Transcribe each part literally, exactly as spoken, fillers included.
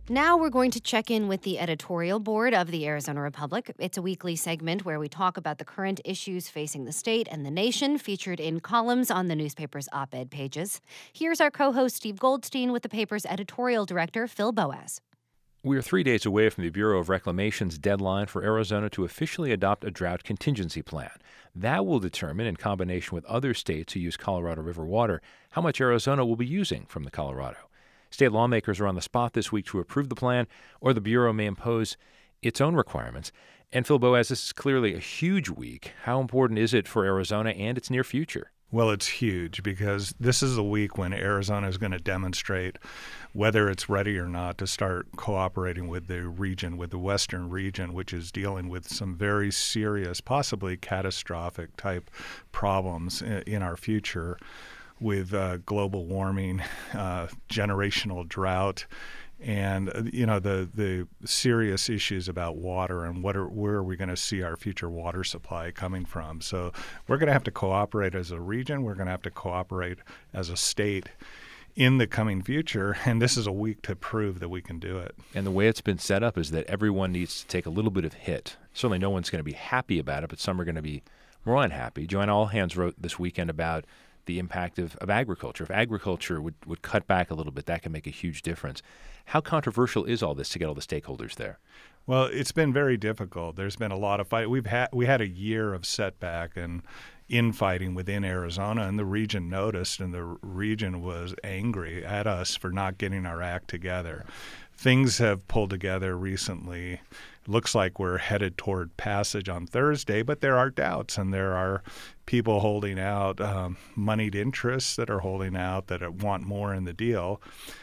Now we're going to check in with the editorial board of the Arizona Republic. It's a weekly segment where we talk about the current issues facing the state and the nation, featured in columns on the newspaper's op-ed pages. Here's our co-host Steve Goldstein with the paper's editorial director, Phil Boas. We are three days away from the Bureau of Reclamation's deadline for Arizona to officially adopt a drought contingency plan. That will determine, in combination with other states who use Colorado River water, how much Arizona will be using from the Colorado. State lawmakers are on the spot this week to approve the plan, or the Bureau may impose its own requirements. And Phil Boas, this is clearly a huge week. How important is it for Arizona and its near future? Well, it's huge because this is a week when Arizona is going to demonstrate whether it's ready or not to start cooperating with the region, with the western region, which is dealing with some very serious, possibly catastrophic type problems in our future with uh, global warming, uh, generational drought, and uh, you know the the serious issues about water and what are where are we going to see our future water supply coming from. So we're going to have to cooperate as a region. We're going to have to cooperate as a state in the coming future, and this is a week to prove that we can do it. And the way it's been set up is that everyone needs to take a little bit of hit. Certainly no one's going to be happy about it, but some are going to be more unhappy. Joanna Allhands wrote this weekend about the impact of, of agriculture. If agriculture would, would cut back a little bit, that can make a huge difference. How controversial is all this to get all the stakeholders there? Well, it's been very difficult. There's been a lot of fight. We've had we had a year of setback and infighting within Arizona, and the region noticed, and the region was angry at us for not getting our act together. Things have pulled together recently. Looks like we're headed toward passage on Thursday, but there are doubts, and there are people holding out, um, moneyed interests that are holding out that want more in the deal.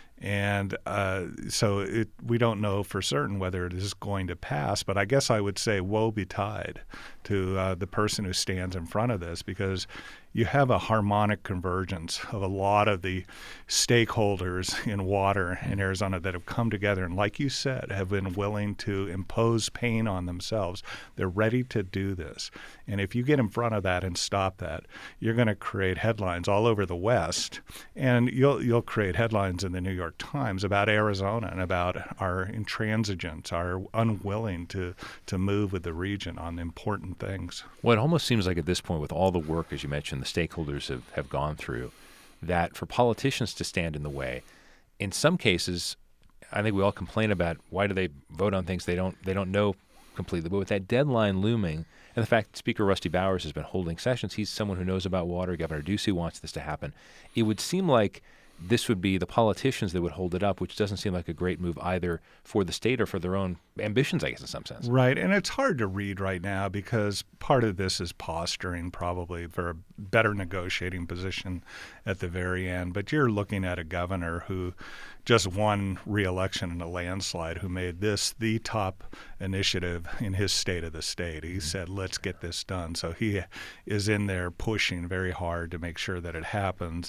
And uh, so it, we don't know for certain whether it is going to pass, but I guess I would say woe betide to uh, the person who stands in front of this, because you have a harmonic convergence of a lot of the stakeholders in water in Arizona that have come together and, like you said, have been willing to impose pain on themselves. They're ready to do this. And if you get in front of that and stop that, you're going to create headlines all over the West, and you'll you'll create headlines in the New York Times about Arizona and about our intransigence, our unwilling to, to move with the region on important things. Well, it almost seems like at this point, with all the work, as you mentioned, the stakeholders have, have gone through, that for politicians to stand in the way, in some cases, I think we all complain about why do they vote on things they don't they don't know completely. But with that deadline looming, and the fact that Speaker Rusty Bowers has been holding sessions, he's someone who knows about water. Governor Ducey wants this to happen. It would seem like this would be the politicians that would hold it up, which doesn't seem like a great move either for the state or for their own ambitions, I guess, in some sense. Right, and it's hard to read right now because part of this is posturing probably for a better negotiating position at the very end. But you're looking at a governor who just won re-election in a landslide, who made this the top initiative in his state of the state. He said, let's get this done. So he is in there pushing very hard to make sure that it happens.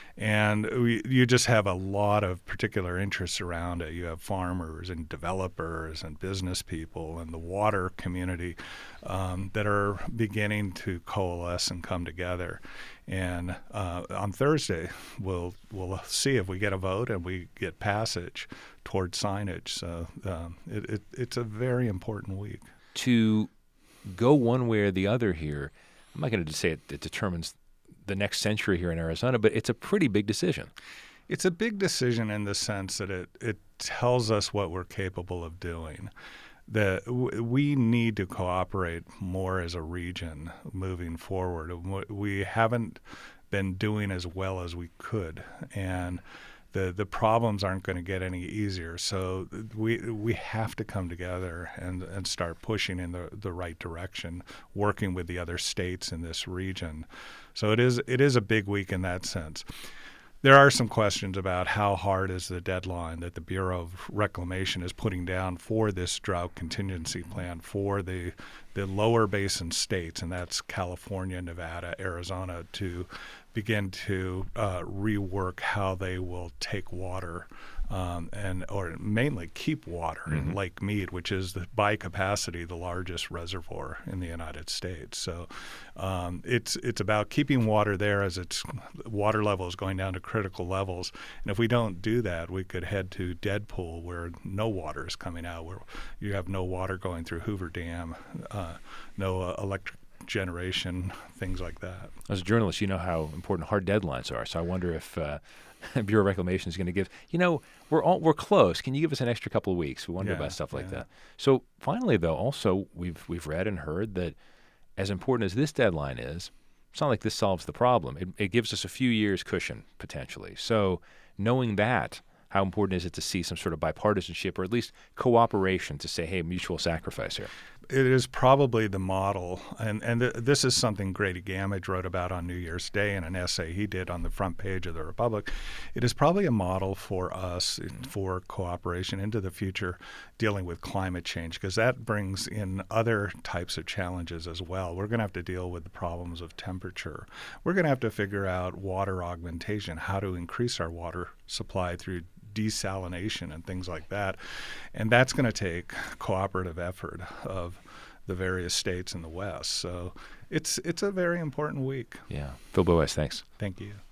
And we, you just have a lot of particular interests around it. You have farmers and developers and business people and the water community um, that are beginning to coalesce and come together. And uh, on Thursday, we'll we'll see if we get a vote and we get passage toward signage. So um, it, it, it's a very important week. To go one way or the other here, I'm not going to say it, it determines the next century here in Arizona, but it's a pretty big decision. It's a big decision in the sense that it, it tells us what we're capable of doing. That we need to cooperate more as a region moving forward. We haven't been doing as well as we could, and the the problems aren't going to get any easier. So we we have to come together and, and start pushing in the, the right direction, working with the other states in this region. So it is it is a big week in that sense. There are some questions about how hard is the deadline that the Bureau of Reclamation is putting down for this drought contingency plan for the the lower basin states, and that's California, Nevada, Arizona, to begin to uh, rework how they will take water um, and or mainly keep water Mm-hmm. in Lake Mead, which is the, by capacity the largest reservoir in the United States. So um, it's it's about keeping water there as its water level is going down to critical levels. And if we don't do that, we could head to Deadpool, where no water is coming out, where you have no water going through Hoover Dam, uh, no uh, electric generation, things like that. As a journalist, you know how important hard deadlines are. So I wonder if uh, Bureau of Reclamation is going to give, you know, we're all, we're close. Can you give us an extra couple of weeks? We wonder Yeah, about stuff like yeah. that. So finally, though, also we've we've read and heard that as important as this deadline is, it's not like this solves the problem. It, it gives us a few years cushion potentially. So knowing that, how important is it to see some sort of bipartisanship or at least cooperation to say, hey, mutual sacrifice here? It is probably the model, and, and th- this is something Grady Gamage wrote about on New Year's Day in an essay he did on the front page of the Republic. It is probably a model for us for cooperation into the future dealing with climate change, because that brings in other types of challenges as well. We're going to have to deal with the problems of temperature. We're going to have to figure out water augmentation, how to increase our water supply through desalination and things like that. And that's going to take cooperative effort of the various states in the West. So it's it's a very important week. Yeah. Phil Boas, thanks. Thank you.